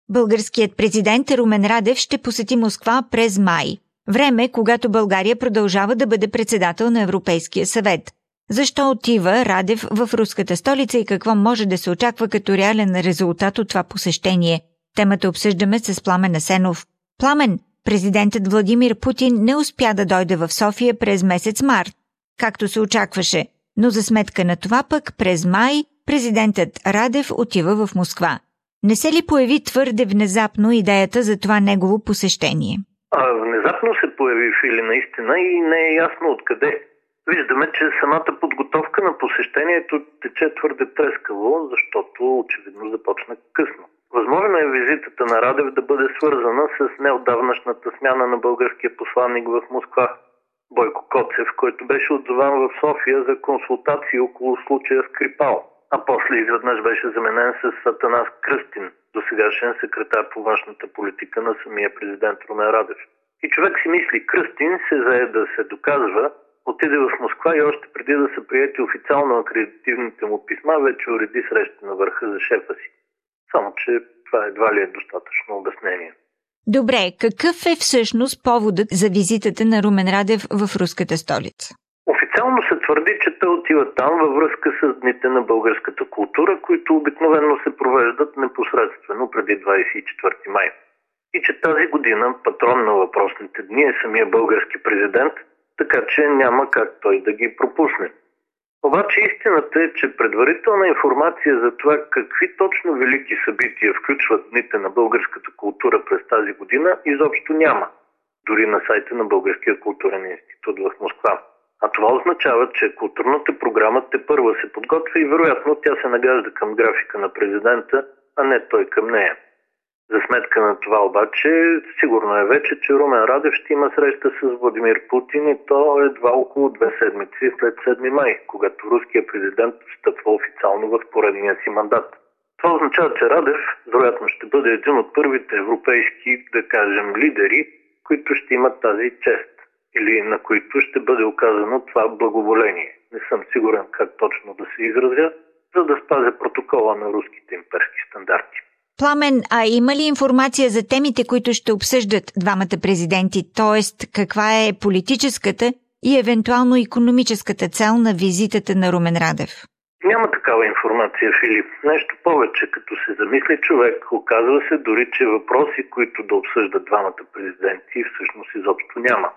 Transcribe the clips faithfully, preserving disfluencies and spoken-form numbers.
Българският президент Румен Радев ще посети Москва през май. Време, когато България продължава да бъде председател на Европейския съвет. Защо отива Радев в руската столица и какво може да се очаква като реален резултат от това посещение? Темата обсъждаме с Пламен Асенов. Пламен, президентът Владимир Путин не успя да дойде в София през месец март, както се очакваше, но за сметка на това пък през май президентът Радев отива в Москва. Не се ли появи твърде внезапно идеята за това негово посещение? А, внезапно се появи, Фили, наистина, и не е ясно откъде. Виждаме, че самата подготовка на посещението тече твърде трескаво, защото очевидно започна късно. Възможно е визитата на Радев да бъде свързана с неотдавнашната смяна на българския посланник в Москва, Бойко Коцев, който беше отзован в София за консултации около случая Скрипал, а после изведнъж беше заменен с Атанас Кръстин, досегашен секретар по външната политика на самия президент Румен Радев. И човек си мисли, Кръстин се зае да се доказва, отиде в Москва и още преди да са приети официално акредитивните му писма, вече уреди среща на върха за шефа си. Само че това едва ли е достатъчно обяснение. Добре, какъв е всъщност поводът за визитата на Румен Радев в руската столица? Официално се твърди, че той отива там във връзка с дните на българската култура, които обикновено се провеждат непосредствено преди двадесет и четвърти май. И че тази година патрон на въпросните дни е самия български президент, така че няма как той да ги пропусне. Обаче истината е, че предварителна информация за това какви точно велики събития включват дните на българската култура през тази година изобщо няма, дори на сайта на Българския културен институт в Москва. А това означава, че културната програма тепърва се подготвя и вероятно тя се нагажда към графика на президента, а не той към нея. За сметка на това обаче, сигурно е вече, че Румен Радев ще има среща с Владимир Путин и то едва около две седмици след седми май, когато руският президент встъпва официално в поредния си мандат. Това означава, че Радев вероятно ще бъде един от първите европейски, да кажем, лидери, които ще имат тази чест или на които ще бъде оказано това благоволение. Не съм сигурен как точно да се изразя, за да спазя протокола на руските имперски стандарти. Пламен, а има ли информация за темите, които ще обсъждат двамата президенти, т.е. каква е политическата и евентуално икономическата цел на визитата на Румен Радев? Няма такава информация, Филип. Нещо повече, като се замисли човек, оказва се дори, че въпроси, които да обсъждат двамата президенти, всъщност изобщо няма.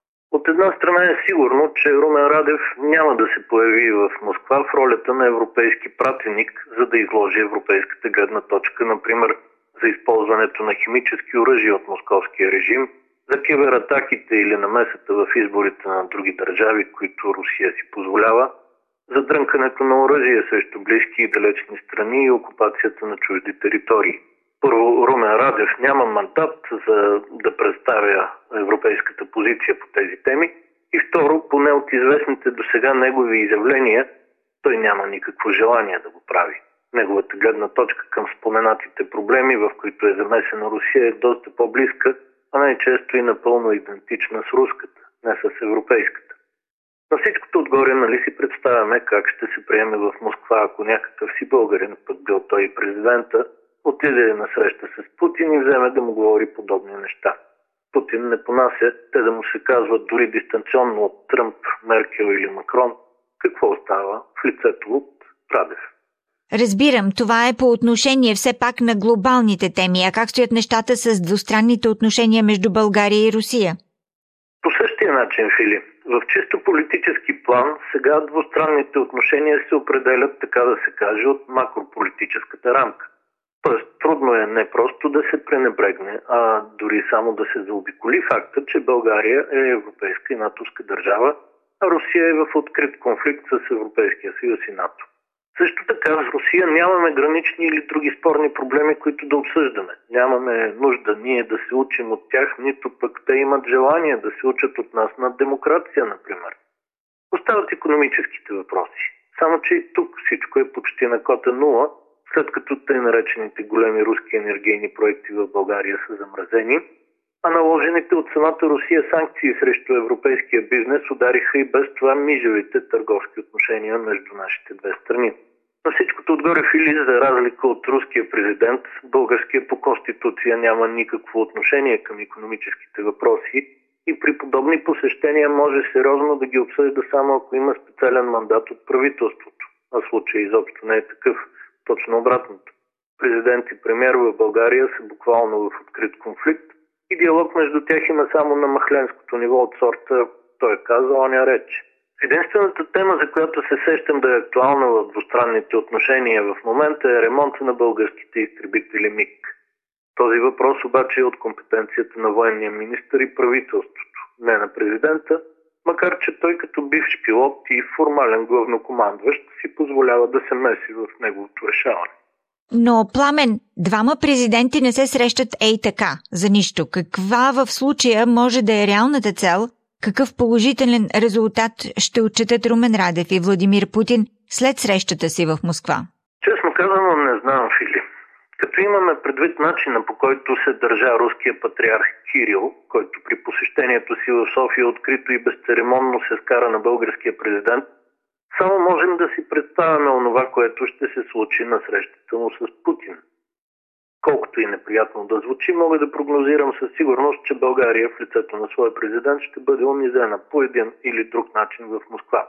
От една страна е сигурно, че Румен Радев няма да се появи в Москва в ролята на европейски пратеник, за да изложи европейската гледна точка, например, за използването на химически оръжия от московския режим, за кибератаките или намесата в изборите на други държави, които Русия си позволява, за дрънкането на оръжия срещу близки и далечни страни и окупацията на чужди територии. Първо, Румен Радев няма мандат за да представя европейската позиция по тези теми и второ, поне от известните досега негови изявления, той няма никакво желание да го прави. Неговата гледна точка към споменатите проблеми, в които е замесена Русия, е доста по-близка, а най-често и напълно идентична с руската, не с европейската. На всичкото отгоре, нали си представяме как ще се приеме в Москва, ако някакъв си българин, пък бил той и президента, отиде на среща с Путин и вземе да му говори подобни неща. Путин не понася те да му се казват дори дистанционно от Тръмп, Меркел или Макрон. Какво остава в лицето от Радев? Разбирам, това е по отношение все пак на глобалните теми. А как стоят нещата с двустранните отношения между България и Русия? По същия начин, Фили. В чисто политически план сега двустранните отношения се определят, така да се каже, от макрополитическата рамка. Тоест, трудно е не просто да се пренебрегне, а дори само да се заобиколи факта, че България е европейска и натовска държава, а Русия е в открит конфликт с Европейския съюз и НАТО. Също така с Русия нямаме гранични или други спорни проблеми, които да обсъждаме. Нямаме нужда ние да се учим от тях, нито пък те имат желание да се учат от нас на демокрация, например. Остават икономическите въпроси. Само че и тук всичко е почти на кота нула, след като тъй наречените големи руски енергийни проекти в България са замразени, а наложените от самата Русия санкции срещу европейския бизнес удариха и без това мижавите търговски отношения между нашите две страни. На всичкото отгоре, Фили, за разлика от руския президент, българския по конституция няма никакво отношение към икономическите въпроси и при подобни посещения може сериозно да ги обсъжда само ако има специален мандат от правителството. А случай изобщо не е такъв. Точно обратното. Президент и премиер в България са буквално в открит конфликт и диалог между тях има само на махленското ниво от сорта «той е казал, оня рече». Единствената тема, за която се сещам да е актуална в двустранните отношения в момента е ремонта на българските изтребители МиГ. Този въпрос обаче е от компетенцията на военния министър и правителството, не на президента, макар че той като бивш пилот и формален главнокомандващ си позволява да се меси в неговото решаване. Но, Пламен, двама президенти не се срещат ей така, за нищо. Каква в случая може да е реалната цел? Какъв положителен резултат ще отчетат Румен Радев и Владимир Путин след срещата си в Москва? Честно казано, не знам, Фили. Като имаме предвид начина, по който се държа руския патриарх Кирил, който при посещението си в София открито и безцеремонно се скара на българския президент, само можем да си представяме онова, което ще се случи на срещата му с Путин. Колкото и неприятно да звучи, мога да прогнозирам със сигурност, че България в лицето на своя президент ще бъде унизена по един или друг начин в Москва.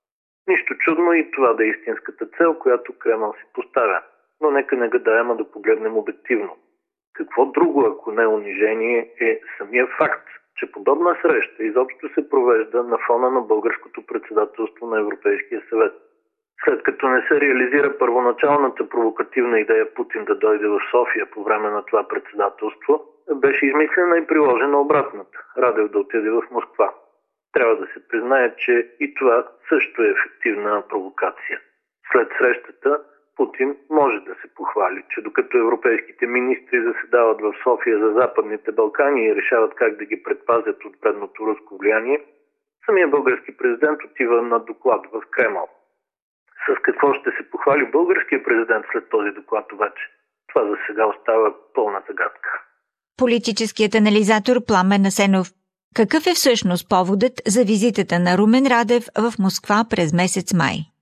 Нищо чудно и това да е истинската цел, която Кремъл си поставя. Но нека не гадаем, а да погледнем обективно. Какво друго, ако не унижение, е самия факт, че подобна среща изобщо се провежда на фона на българското председателство на Европейския съвет. След като не се реализира първоначалната провокативна идея Путин да дойде в София по време на това председателство, беше измислена и приложена обратната – Радев да отиде в Москва. Трябва да се признае, че и това също е ефективна провокация. След срещата Путин може да се похвали, че докато европейските министри заседават в София за Западните Балкани и решават как да ги предпазят от вредното руско влияние, самия български президент отива на доклад в Кремъл. С какво ще се похвали българския президент след този доклад обаче? Това за сега остава пълна загадка. Политическият анализатор Пламен Асенов. Какъв е всъщност поводът за визитата на Румен Радев в Москва през месец май?